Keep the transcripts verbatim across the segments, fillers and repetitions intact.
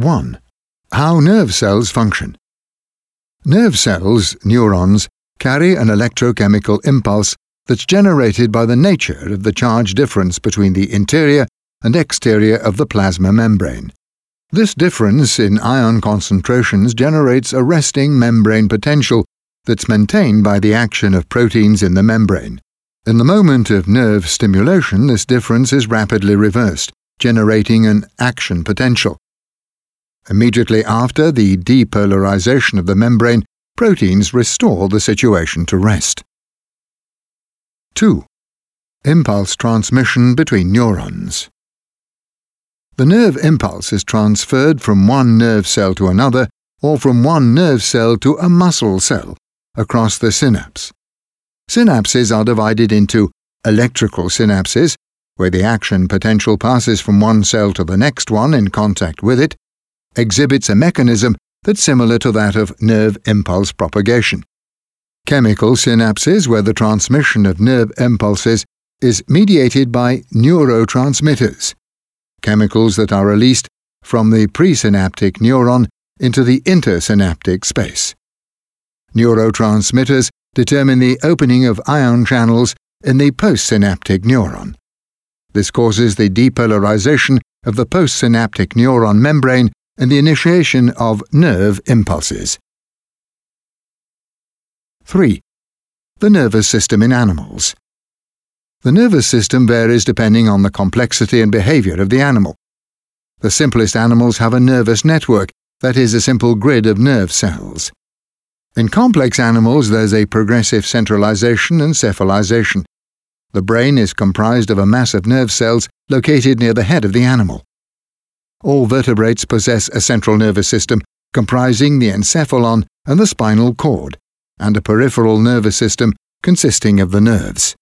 one. How nerve cells function. Nerve cells, neurons, carry an electrochemical impulse that's generated by the nature of the charge difference between the interior and exterior of the plasma membrane. This difference in ion concentrations generates a resting membrane potential that's maintained by the action of proteins in the membrane. In the moment of nerve stimulation, this difference is rapidly reversed, generating an action potential. Immediately after the depolarization of the membrane, proteins restore the situation to rest. two. Impulse transmission between neurons. The nerve impulse is transferred from one nerve cell to another or from one nerve cell to a muscle cell across the synapse. Synapses are divided into electrical synapses, where the action potential passes from one cell to the next one in contact with it, exhibits a mechanism that's similar to that of nerve impulse propagation. Chemical synapses, where the transmission of nerve impulses is mediated by neurotransmitters, chemicals that are released from the presynaptic neuron into the intersynaptic space. Neurotransmitters determine the opening of ion channels in the postsynaptic neuron. This causes the depolarization of the postsynaptic neuron membrane and the initiation of nerve impulses. three. The nervous system in animals. The nervous system varies depending on the complexity and behavior of the animal. The simplest animals have a nervous network, that is, a simple grid of nerve cells. In complex animals, there's a progressive centralization and cephalization. The brain is comprised of a mass of nerve cells located near the head of the animal. All vertebrates possess a central nervous system comprising the encephalon and the spinal cord, and a peripheral nervous system consisting of the nerves.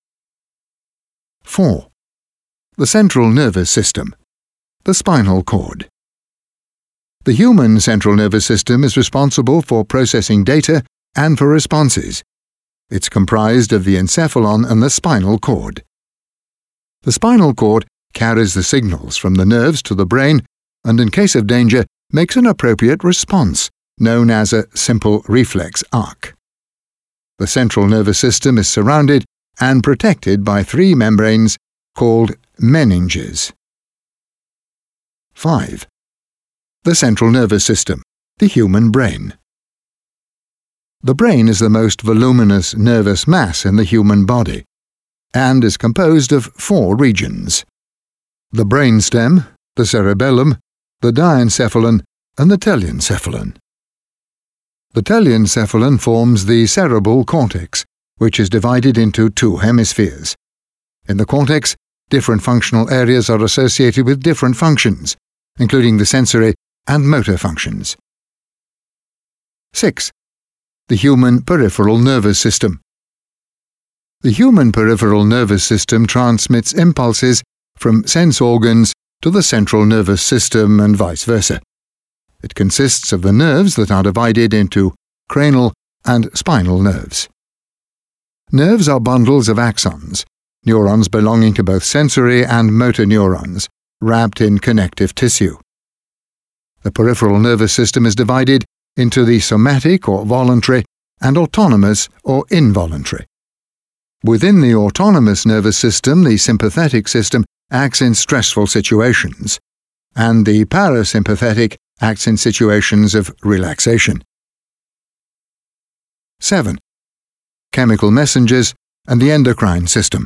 four. The central nervous system. The spinal cord. The human central nervous system is responsible for processing data and for responses. It's comprised of the encephalon and the spinal cord. The spinal cord carries the signals from the nerves to the brain and, in case of danger, makes an appropriate response, known as a simple reflex arc. The central nervous system is surrounded and protected by three membranes called meninges. five. The central nervous system, the human brain. The brain is the most voluminous nervous mass in the human body, and is composed of four regions: the brainstem, the cerebellum, the diencephalon, and the telencephalon. The telencephalon forms the cerebral cortex, which is divided into two hemispheres. In the cortex, different functional areas are associated with different functions, including the sensory and motor functions. six. The human peripheral nervous system. The human peripheral nervous system transmits impulses from sense organs to the central nervous system and vice versa. It consists of the nerves that are divided into cranial and spinal nerves. Nerves are bundles of axons, neurons belonging to both sensory and motor neurons, wrapped in connective tissue. The peripheral nervous system is divided into the somatic or voluntary and autonomous or involuntary. Within the autonomous nervous system, the sympathetic system acts in stressful situations, and the parasympathetic acts in situations of relaxation. seven. Chemical messengers and the endocrine system.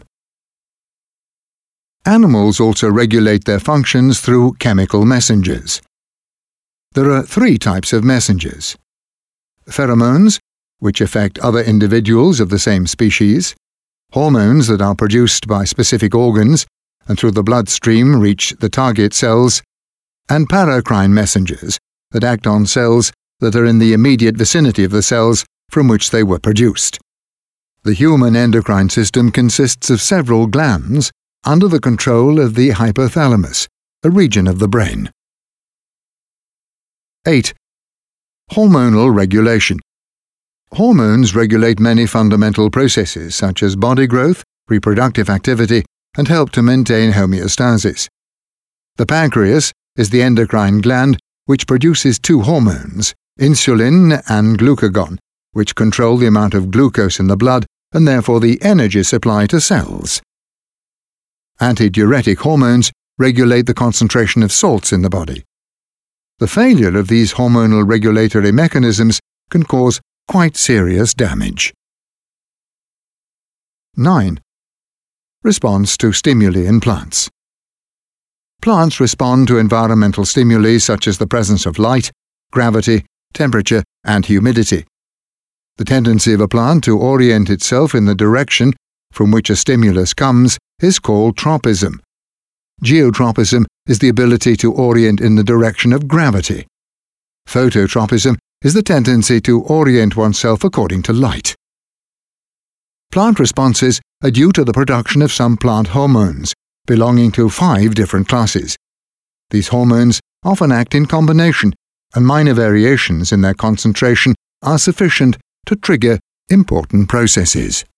Animals also regulate their functions through chemical messengers. There are three types of messengers: pheromones, which affect other individuals of the same species; hormones that are produced by specific organs and through the bloodstream reach the target cells; and paracrine messengers that act on cells that are in the immediate vicinity of the cells from which they were produced. The human endocrine system consists of several glands under the control of the hypothalamus, a region of the brain. eight. Hormonal regulation. Hormones regulate many fundamental processes such as body growth, reproductive activity, and help to maintain homeostasis. The pancreas is the endocrine gland which produces two hormones, insulin and glucagon, which control the amount of glucose in the blood and therefore the energy supply to cells. Antidiuretic hormones regulate the concentration of salts in the body. The failure of these hormonal regulatory mechanisms can cause quite serious damage. nine. Response to stimuli in plants. Plants respond to environmental stimuli such as the presence of light, gravity, temperature, and humidity. The tendency of a plant to orient itself in the direction from which a stimulus comes is called tropism. Geotropism is the ability to orient in the direction of gravity. Phototropism is the tendency to orient oneself according to light. Plant responses are due to the production of some plant hormones, belonging to five different classes. These hormones often act in combination, and minor variations in their concentration are sufficient to trigger important processes.